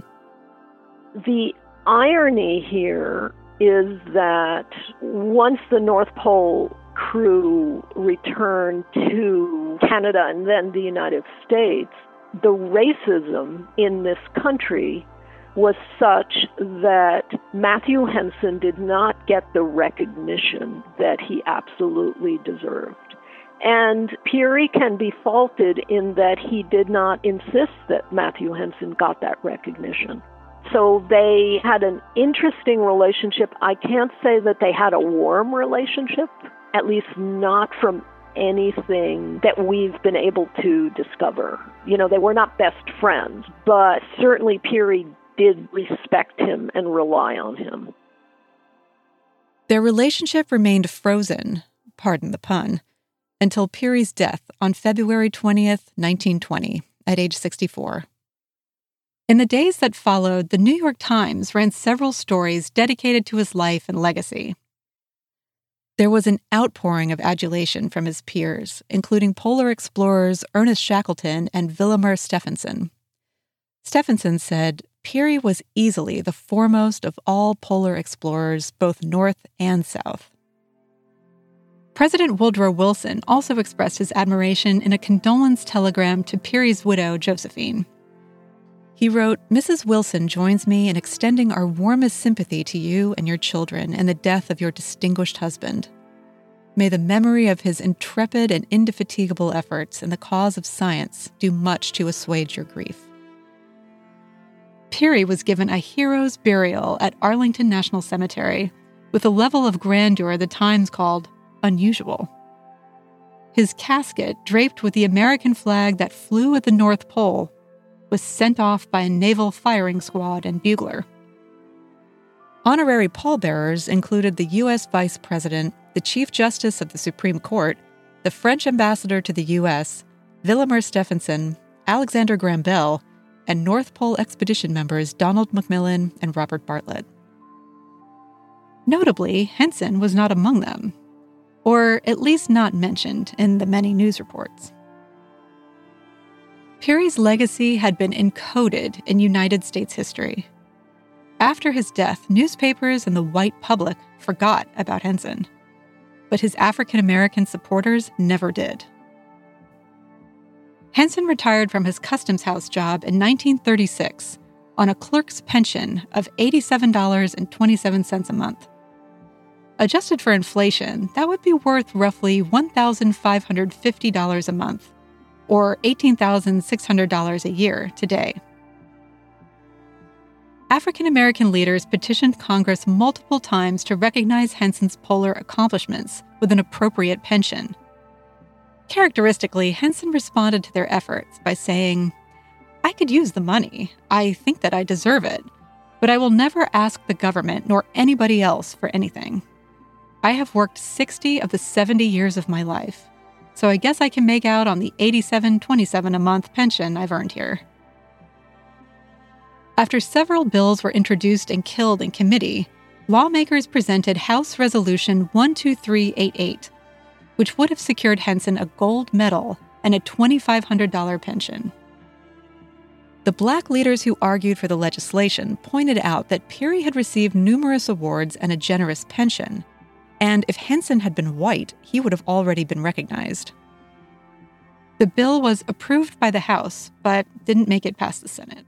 The irony here is that once the North Pole crew returned to Canada and then the United States, the racism in this country was such that Matthew Henson did not get the recognition that he absolutely deserved. And Peary can be faulted in that he did not insist that Matthew Henson got that recognition. So they had an interesting relationship. I can't say that they had a warm relationship, at least not from anything that we've been able to discover. You know, they were not best friends, but certainly Peary did respect him and rely on him. Their relationship remained frozen, pardon the pun, until Peary's death on February 20th, 1920, at age 64. In the days that followed, the New York Times ran several stories dedicated to his life and legacy. There was an outpouring of adulation from his peers, including polar explorers Ernest Shackleton and Vilhjalmur Stefansson. Stefansson said, "Peary was easily the foremost of all polar explorers, both north and south." President Woodrow Wilson also expressed his admiration in a condolence telegram to Peary's widow, Josephine. He wrote, "Mrs. Wilson joins me in extending our warmest sympathy to you and your children in the death of your distinguished husband. May the memory of his intrepid and indefatigable efforts in the cause of science do much to assuage your grief." Peary was given a hero's burial at Arlington National Cemetery with a level of grandeur the Times called unusual. His casket, draped with the American flag that flew at the North Pole, was sent off by a naval firing squad and bugler. Honorary pallbearers included the U.S. Vice President, the Chief Justice of the Supreme Court, the French Ambassador to the U.S., Vilhjalmur Stefansson, Alexander Graham Bell, and North Pole expedition members Donald McMillan and Robert Bartlett. Notably, Henson was not among them. or at least not mentioned in the many news reports. Peary's legacy had been encoded in United States history. After his death, newspapers and the white public forgot about Henson, but his African-American supporters never did. Henson retired from his customs house job in 1936 on a clerk's pension of $87.27 a month. Adjusted for inflation, that would be worth roughly $1,550 a month, or $18,600 a year today. African-American leaders petitioned Congress multiple times to recognize Henson's polar accomplishments with an appropriate pension. Characteristically, Henson responded to their efforts by saying, "I could use the money. I think that I deserve it. But I will never ask the government nor anybody else for anything. I have worked 60 of the 70 years of my life, so I guess I can make out on the $87.27 a month pension I've earned here." After several bills were introduced and killed in committee, lawmakers presented House Resolution 12388, which would have secured Henson a gold medal and a $2,500 pension. The Black leaders who argued for the legislation pointed out that Peary had received numerous awards and a generous pension, and if Henson had been white, he would have already been recognized. The bill was approved by the House, but didn't make it past the Senate.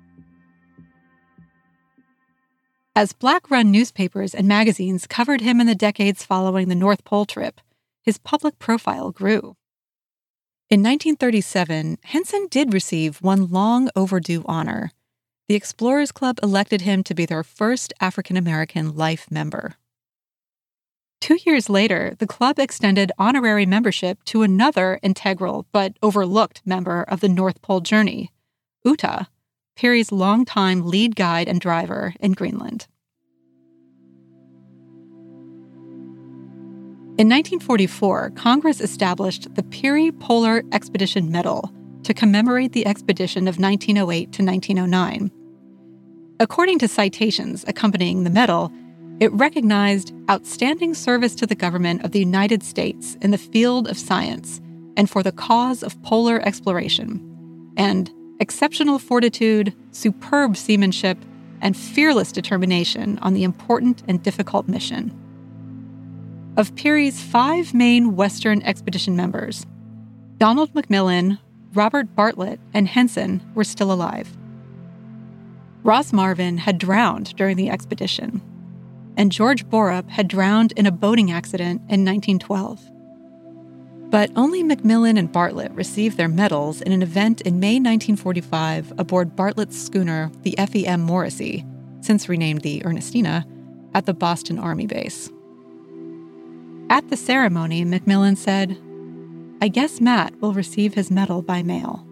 As Black-run newspapers and magazines covered him in the decades following the North Pole trip, his public profile grew. In 1937, Henson did receive one long overdue honor. The Explorers Club elected him to be their first African-American life member. 2 years later, the club extended honorary membership to another integral but overlooked member of the North Pole journey, Uta, Peary's longtime lead guide and driver in Greenland. In 1944, Congress established the Peary Polar Expedition Medal to commemorate the expedition of 1908 to 1909. According to citations accompanying the medal, it recognized outstanding service to the government of the United States in the field of science and for the cause of polar exploration, and exceptional fortitude, superb seamanship, and fearless determination on the important and difficult mission. Of Peary's 5 main Western expedition members, Donald McMillan, Robert Bartlett, and Henson were still alive. Ross Marvin had drowned during the expedition, and George Borup had drowned in a boating accident in 1912. But only McMillan and Bartlett received their medals in an event in May 1945 aboard Bartlett's schooner, the F.E.M. Morrissey, since renamed the Ernestina, at the Boston Army base. At the ceremony, McMillan said, "I guess Matt will receive his medal by mail."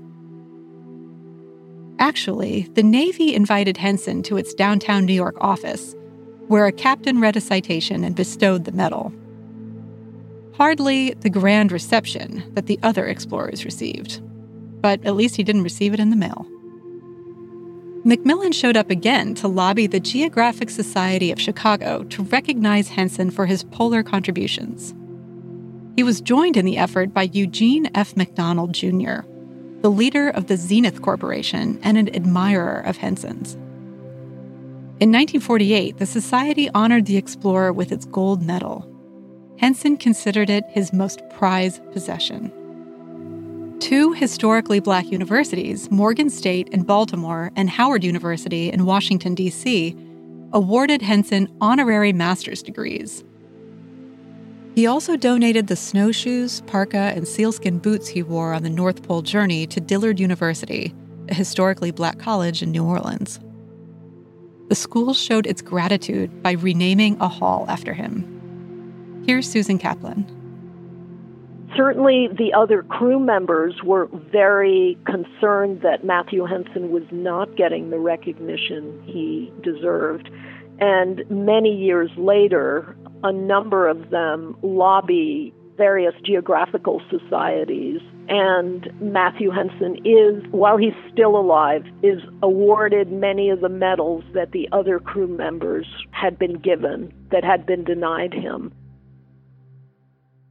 Actually, the Navy invited Henson to its downtown New York office, where a captain read a citation and bestowed the medal. Hardly the grand reception that the other explorers received, but at least he didn't receive it in the mail. McMillan showed up again to lobby the Geographic Society of Chicago to recognize Henson for his polar contributions. He was joined in the effort by Eugene F. McDonald, Jr., the leader of the Zenith Corporation and an admirer of Henson's. In 1948, the society honored the explorer with its gold medal. Henson considered it his most prized possession. 2 historically Black universities, Morgan State in Baltimore and Howard University in Washington, D.C., awarded Henson honorary master's degrees. He also donated the snowshoes, parka, and sealskin boots he wore on the North Pole journey to Dillard University, a historically Black college in New Orleans. The school showed its gratitude by renaming a hall after him. Here's Susan Kaplan. Certainly, the other crew members were very concerned that Matthew Henson was not getting the recognition he deserved. And many years later, a number of them lobby various geographical societies. And Matthew Henson is, while he's still alive, is awarded many of the medals that the other crew members had been given that had been denied him.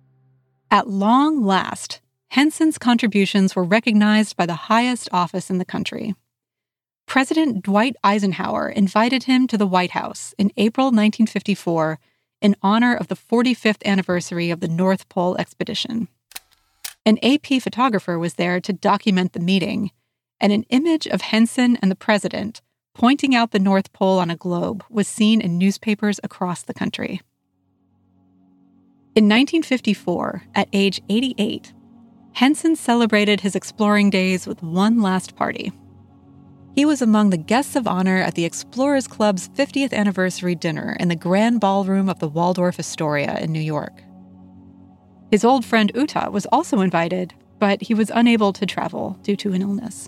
At long last, Henson's contributions were recognized by the highest office in the country. President Dwight Eisenhower invited him to the White House in April 1954 in honor of the 45th anniversary of the North Pole expedition. An AP photographer was there to document the meeting, and an image of Henson and the president pointing out the North Pole on a globe was seen in newspapers across the country. In 1954, at age 88, Henson celebrated his exploring days with one last party. He was among the guests of honor at the Explorers Club's 50th anniversary dinner in the Grand Ballroom of the Waldorf Astoria in New York. His old friend Uta was also invited, but he was unable to travel due to an illness.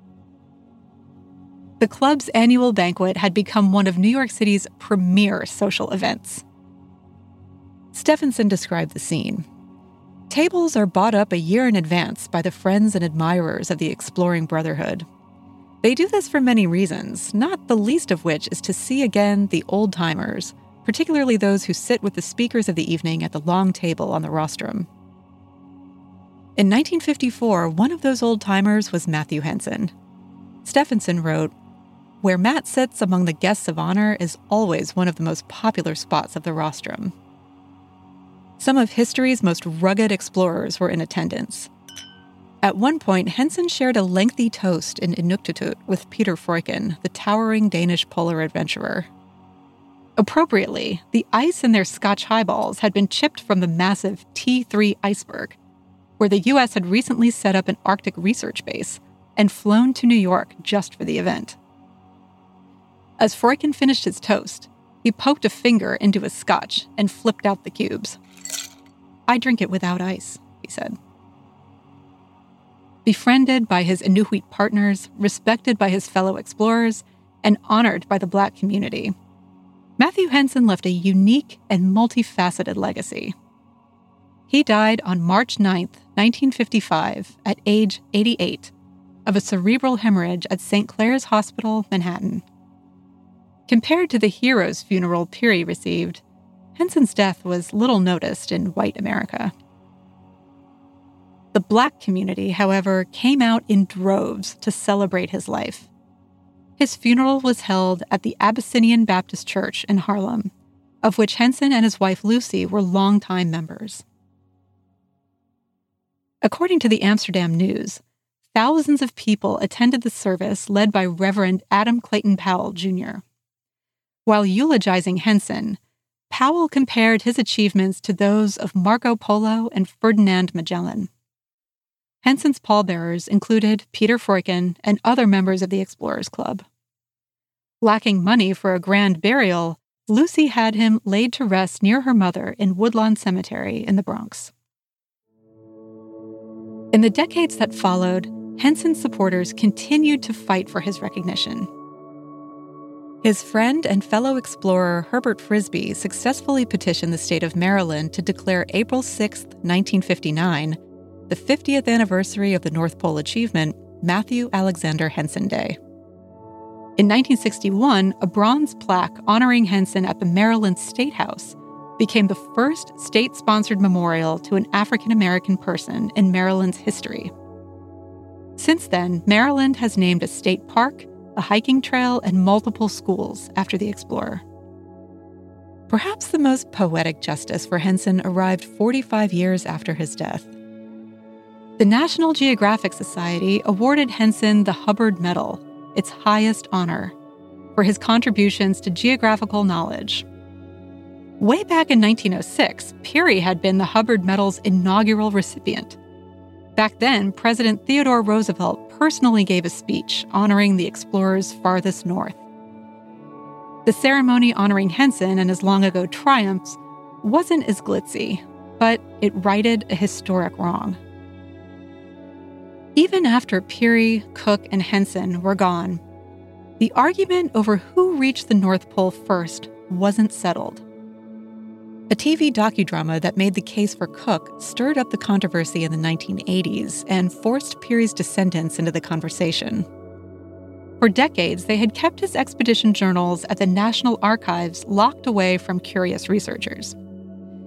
The club's annual banquet had become one of New York City's premier social events. Stephenson described the scene. Tables are bought up a year in advance by the friends and admirers of the exploring brotherhood. They do this for many reasons, not the least of which is to see again the old-timers, particularly those who sit with the speakers of the evening at the long table on the rostrum. In 1954, one of those old-timers was Matthew Henson. Stephenson wrote, "Where Matt sits among the guests of honor is always one of the most popular spots of the rostrum." Some of history's most rugged explorers were in attendance. At one point, Henson shared a lengthy toast in Inuktitut with Peter Freuchen, the towering Danish polar adventurer. Appropriately, the ice in their Scotch highballs had been chipped from the massive T3 iceberg, where the U.S. had recently set up an Arctic research base and flown to New York just for the event. As Freuchen finished his toast, he poked a finger into his Scotch and flipped out the cubes. "I drink it without ice," he said. Befriended by his Inuit partners, respected by his fellow explorers, and honored by the Black community, Matthew Henson left a unique and multifaceted legacy. He died on March 9, 1955, at age 88, of a cerebral hemorrhage at St. Clair's Hospital, Manhattan. Compared to the hero's funeral Peary received, Henson's death was little noticed in white America. The Black community, however, came out in droves to celebrate his life. His funeral was held at the Abyssinian Baptist Church in Harlem, of which Henson and his wife Lucy were longtime members. According to the Amsterdam News, thousands of people attended the service led by Reverend Adam Clayton Powell, Jr. While eulogizing Henson, Powell compared his achievements to those of Marco Polo and Ferdinand Magellan. Henson's pallbearers included Peter Freuchen and other members of the Explorers Club. Lacking money for a grand burial, Lucy had him laid to rest near her mother in Woodlawn Cemetery in the Bronx. In the decades that followed, Henson's supporters continued to fight for his recognition. His friend and fellow explorer Herbert Frisbee successfully petitioned the state of Maryland to declare April 6, 1959, the 50th anniversary of the North Pole achievement, Matthew Alexander Henson Day. In 1961, a bronze plaque honoring Henson at the Maryland State House became the first state-sponsored memorial to an African-American person in Maryland's history. Since then, Maryland has named a state park, a hiking trail, and multiple schools after the explorer. Perhaps the most poetic justice for Henson arrived 45 years after his death. The National Geographic Society awarded Henson the Hubbard Medal, its highest honor, for his contributions to geographical knowledge. Way back in 1906, Peary had been the Hubbard Medal's inaugural recipient. Back then, President Theodore Roosevelt personally gave a speech honoring the explorers farthest north. The ceremony honoring Henson and his long-ago triumphs wasn't as glitzy, but it righted a historic wrong. Even after Peary, Cook, and Henson were gone, the argument over who reached the North Pole first wasn't settled. A TV docudrama that made the case for Cook stirred up the controversy in the 1980s and forced Peary's descendants into the conversation. For decades, they had kept his expedition journals at the National Archives locked away from curious researchers.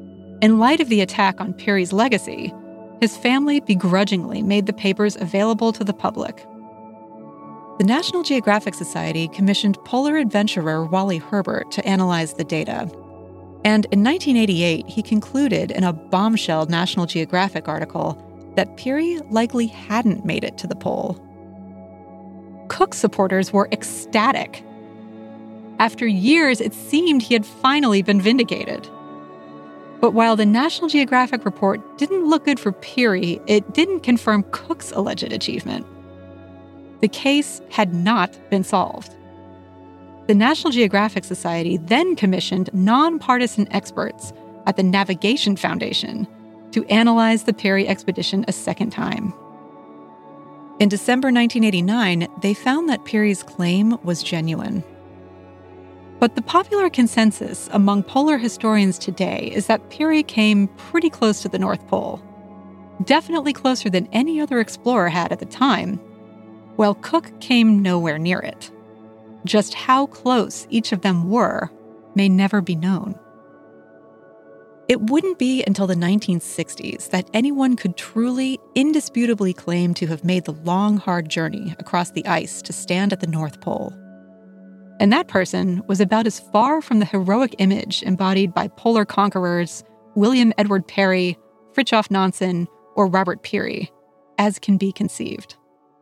In light of the attack on Peary's legacy, his family begrudgingly made the papers available to the public. The National Geographic Society commissioned polar adventurer Wally Herbert to analyze the data. And in 1988, he concluded in a bombshell National Geographic article that Peary likely hadn't made it to the pole. Cook supporters were ecstatic. After years, it seemed he had finally been vindicated. But while the National Geographic report didn't look good for Peary, it didn't confirm Cook's alleged achievement. The case had not been solved. The National Geographic Society then commissioned nonpartisan experts at the Navigation Foundation to analyze the Peary expedition a second time. In December 1989, they found that Peary's claim was genuine. But the popular consensus among polar historians today is that Peary came pretty close to the North Pole, definitely closer than any other explorer had at the time, while Cook came nowhere near it. Just how close each of them were may never be known. It wouldn't be until the 1960s that anyone could truly, indisputably claim to have made the long, hard journey across the ice to stand at the North Pole. And that person was about as far from the heroic image embodied by polar conquerors William Edward Parry, Fridtjof Nansen, or Robert Peary as can be conceived.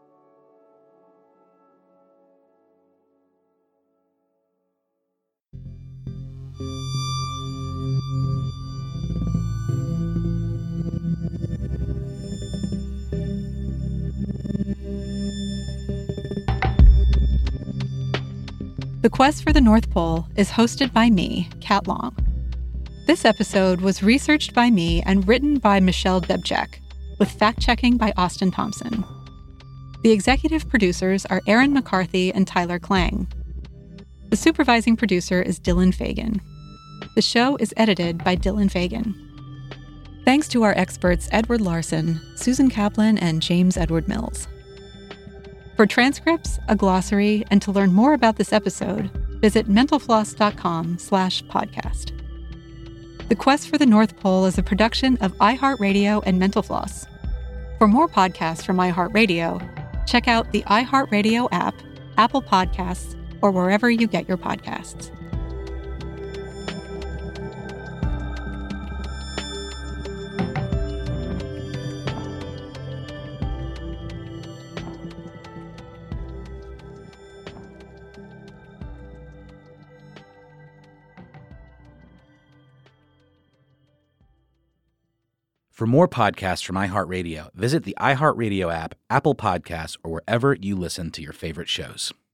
The Quest for the North Pole is hosted by me, Kat Long. This episode was researched by me and written by Michelle Debjak, with fact-checking by Austin Thompson. The executive producers are Aaron McCarthy and Tyler Klang. The supervising producer is Dylan Fagan. The show is edited by Dylan Fagan. Thanks to our experts Edward Larson, Susan Kaplan, and James Edward Mills. For transcripts, a glossary, and to learn more about this episode, visit mentalfloss.com/podcast. The Quest for the North Pole is a production of iHeartRadio and Mental Floss. For more podcasts from iHeartRadio, check out the iHeartRadio app, Apple Podcasts, or wherever you get your podcasts. For more podcasts from iHeartRadio, visit the iHeartRadio app, Apple Podcasts, or wherever you listen to your favorite shows.